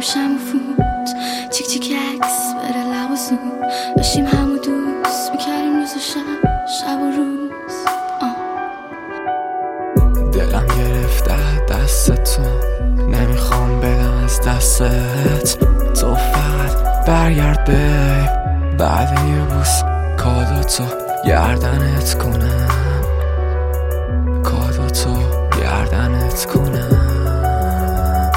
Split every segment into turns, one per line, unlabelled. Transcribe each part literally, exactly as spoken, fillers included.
شم و فوت چیک چیک عکس بره لب و زود داشتیم همو دوست میکردیم روز و شب شب و روز آه.
دلم گرفته دست تو نمیخوام بدم از دستت تو فقط برگرد بیب بعد یه بوس کادو تو گردنت کنم کادو تو گردنت کنم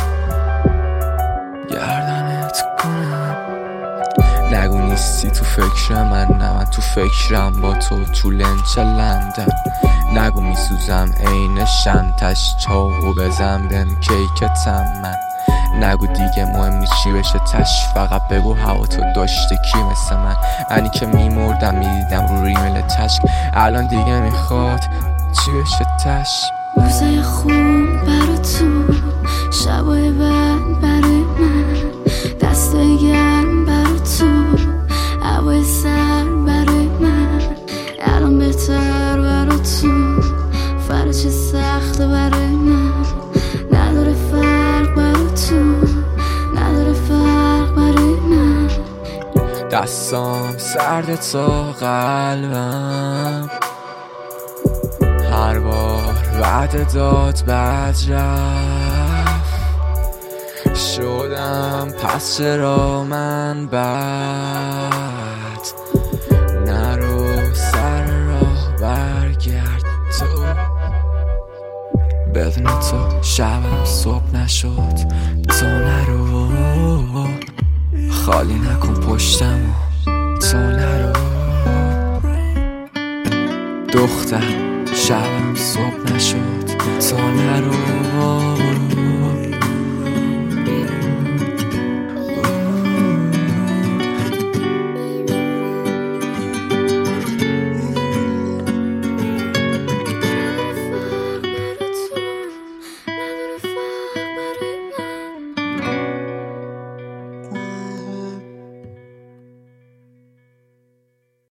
گردنت کنم نگو نیستی تو فکر من نه من تو فکرم با تو تو لنچ لندن نگو میسوزم عین شمتش چاقو بزن بهم کیکتم من نگو دیگه مهم نیست چی بشه تش فقط بگو هوا تو داشته کی مثل من منی که میمردم میدیدم رو ریمل تشک الان دیگه میخواد چی بشه تش
روزای خوب برا تو شبای بد برای من دستای گرم برا تو هوای سر برای من الان بهتر برا تو فرا چه سخته برای من نداره فرق برا تو نداره فرق برای من
دستام سرد تا قلبم هر بار بعد داد بعد رفت شدم پس چرا من بد نرو سر راه برگرد تو بدون تو شبم صبح نشد تو نرو خالی نکن پشتمو تو نرو دختر شبم صبح نشد تو نرو